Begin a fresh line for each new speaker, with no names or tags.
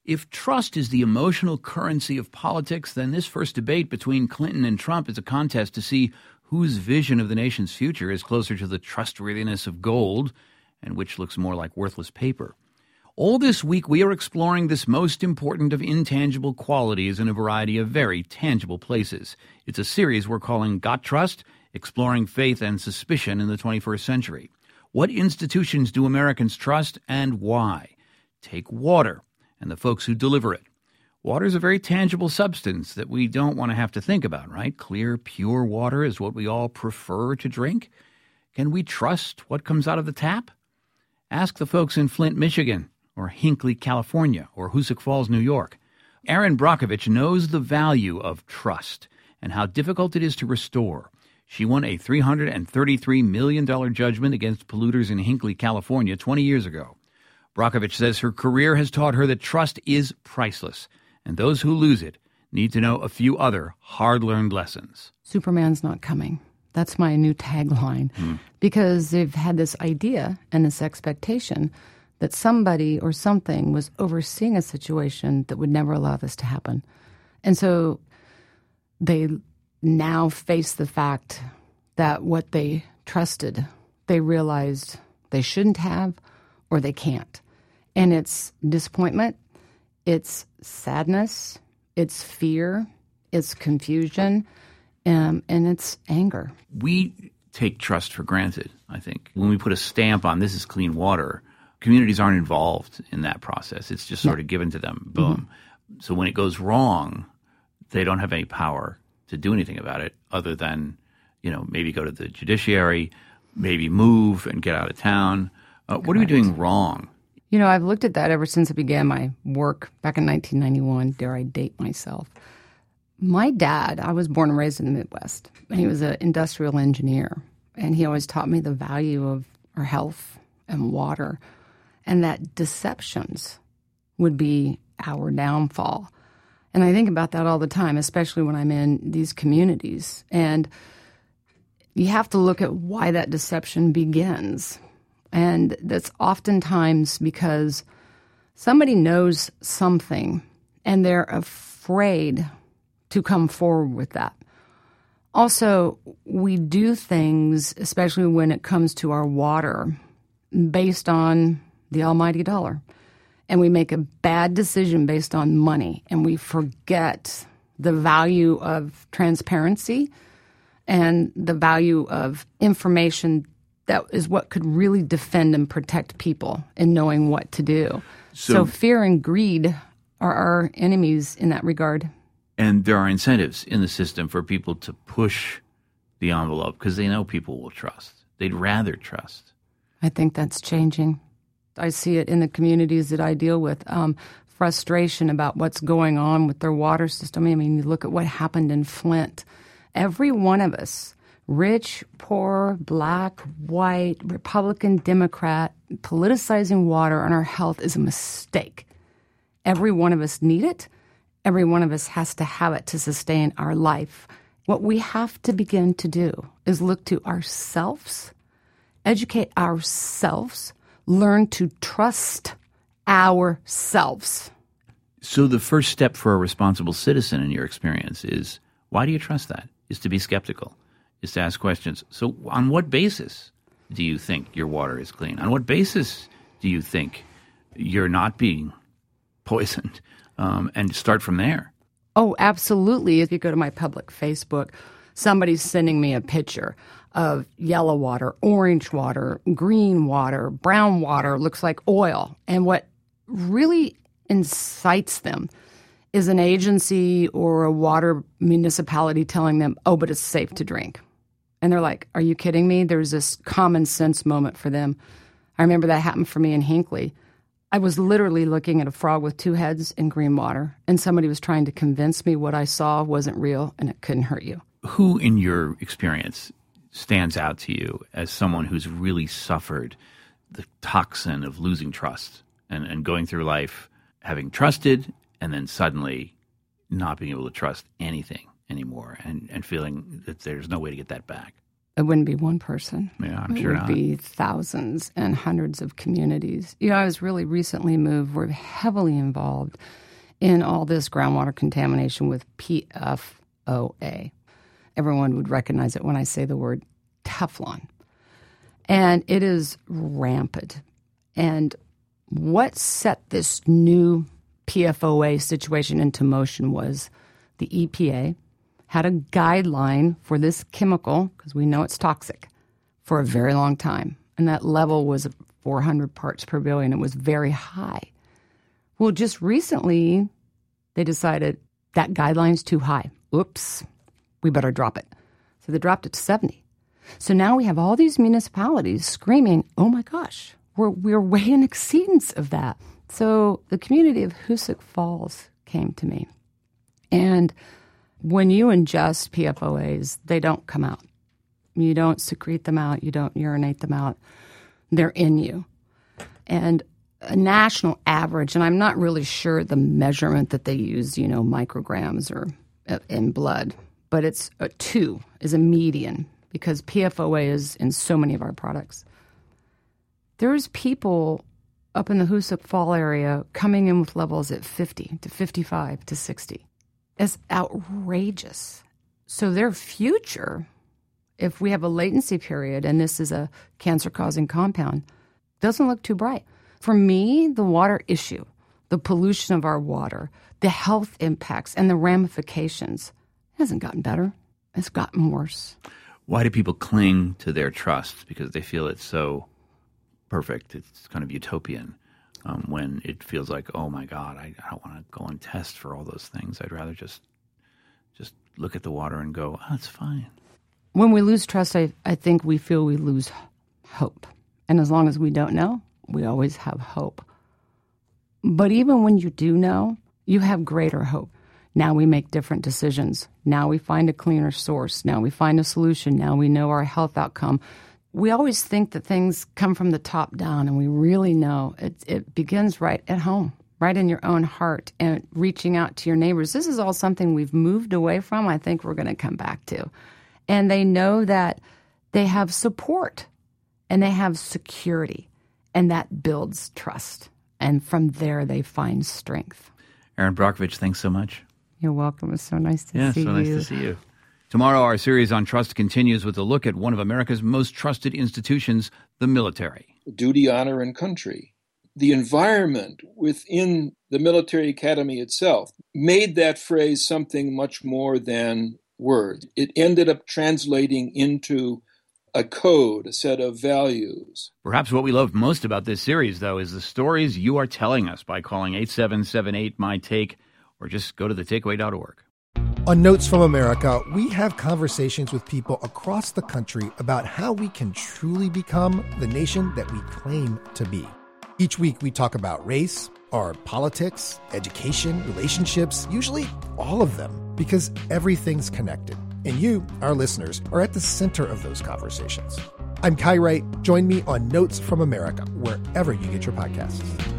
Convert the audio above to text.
If trust is the emotional currency of politics, then this first debate between Clinton and Trump is a contest to see whose vision of the nation's future is closer to the trustworthiness of gold and which looks more like worthless paper. All this week, we are exploring this most important of intangible qualities in a variety of very tangible places. It's a series we're calling Got Trust? Exploring Faith and Suspicion in the 21st Century. What institutions do Americans trust and why? Take water and the folks who deliver it. Water is a very tangible substance that we don't want to have to think about, right? Clear, pure water is what we all prefer to drink. Can we trust what comes out of the tap? Ask the folks in Flint, Michigan, or Hinckley, California, or Hoosick Falls, New York. Erin Brockovich knows the value of trust and how difficult it is to restore. She won a $333 million judgment against polluters in Hinckley, California 20 years ago. Brockovich says her career has taught her that trust is priceless, and those who lose it need to know a few other hard-learned lessons.
Superman's not coming. That's my new tagline, because they've had this idea and this expectation that somebody or something was overseeing a situation that would never allow this to happen. And so they now face the fact that what they trusted, they realized they shouldn't have or they can't. And it's disappointment, it's sadness, it's fear, it's confusion, and it's anger.
We take trust for granted, I think. When we put a stamp on this is clean water, communities aren't involved in that process. It's just sort of given to them. Boom. Mm-hmm. So when it goes wrong, they don't have any power to do anything about it other than, maybe go to the judiciary, maybe move and get out of town. What are we doing wrong?
I've looked at that ever since I began my work back in 1991. Dare I date myself? My dad, I was born and raised in the Midwest, and he was an industrial engineer. And he always taught me the value of our health and water, and that deceptions would be our downfall. And I think about that all the time, especially when I'm in these communities. And you have to look at why that deception begins. And that's oftentimes because somebody knows something and they're afraid to come forward with that. Also, we do things, especially when it comes to our water, based on the almighty dollar. And we make a bad decision based on money, and we forget the value of transparency and the value of information that is what could really defend and protect people in knowing what to do. So fear and greed are our enemies in that regard.
And there are incentives in the system for people to push the envelope because they know people will trust. They'd rather trust.
I think that's changing. I see it in the communities that I deal with. Frustration about what's going on with their water system. I mean, you look at what happened in Flint. Every one of us, rich, poor, black, white, Republican, Democrat, politicizing water and our health is a mistake. Every one of us need it. Every one of us has to have it to sustain our life. What we have to begin to do is look to ourselves, educate ourselves, learn to trust ourselves.
So the first step for a responsible citizen in your experience is, why do you trust that? Is to be skeptical, is to ask questions. So on what basis do you think your water is clean? On what basis do you think you're not being poisoned? And start from there.
Oh, absolutely. If you go to my public Facebook, somebody's sending me a picture of yellow water, orange water, green water, brown water, looks like oil. And what really incites them is an agency or a water municipality telling them, oh, but it's safe to drink. And they're like, are you kidding me? There's this common sense moment for them. I remember that happened for me in Hinckley. I was literally looking at a frog with two heads in green water, and somebody was trying to convince me what I saw wasn't real and it couldn't hurt you.
Who in your experience stands out to you as someone who's really suffered the toxin of losing trust and going through life having trusted and then suddenly not being able to trust anything anymore and feeling that there's no way to get that back?
It wouldn't be one person.
Yeah, I'm sure not.
It would be thousands and hundreds of communities. I was really recently moved. We're heavily involved in all this groundwater contamination with PFOA. Everyone would recognize it when I say the word Teflon. And it is rampant. And what set this new PFOA situation into motion was the EPA had a guideline for this chemical, because we know it's toxic, for a very long time. And that level was 400 parts per billion. It was very high. Well, just recently, they decided that guideline's too high. Oops, we better drop it. So they dropped it to 70. So now we have all these municipalities screaming, oh my gosh, we're way in exceedance of that. So the community of Hoosick Falls came to me. And when you ingest PFOAs, they don't come out. You don't secrete them out. You don't urinate them out. They're in you. And a national average, and I'm not really sure the measurement that they use, micrograms or in blood, but it's 2 is a median because PFOA is in so many of our products. There's people up in the Hoosick Fall area coming in with levels at 50 to 55 to 60. It's outrageous. So their future, if we have a latency period and this is a cancer-causing compound, doesn't look too bright. For me, the water issue, the pollution of our water, the health impacts, and the ramifications hasn't gotten better. It's gotten worse.
Why do people cling to their trust? Because they feel it's so perfect. It's kind of utopian. When it feels like, oh my God, I don't want to go and test for all those things. I'd rather just look at the water and go, oh, it's fine.
When we lose trust, I think we feel we lose hope. And as long as we don't know, we always have hope. But even when you do know, you have greater hope. Now we make different decisions. Now we find a cleaner source. Now we find a solution. Now we know our health outcome. We always think that things come from the top down, and we really know it begins right at home, right in your own heart, and reaching out to your neighbors. This is all something we've moved away from. I think we're going to come back to. And they know that they have support and they have security, and that builds trust. And from there, they find strength.
Erin Brockovich, thanks so much.
You're welcome. It's so nice to see you.
Yeah, so nice to see you. Tomorrow, our series on trust continues with a look at one of America's most trusted institutions, the military.
Duty, honor, and country. The environment within the military academy itself made that phrase something much more than words. It ended up translating into a code, a set of values.
Perhaps what we loved most about this series, though, is the stories you are telling us by calling 8778-MY-TAKE or just go to thetakeaway.org.
On Notes from America, we have conversations with people across the country about how we can truly become the nation that we claim to be. Each week, we talk about race, our politics, education, relationships, usually all of them, because everything's connected. And you, our listeners, are at the center of those conversations. I'm Kai Wright. Join me on Notes from America, wherever you get your podcasts.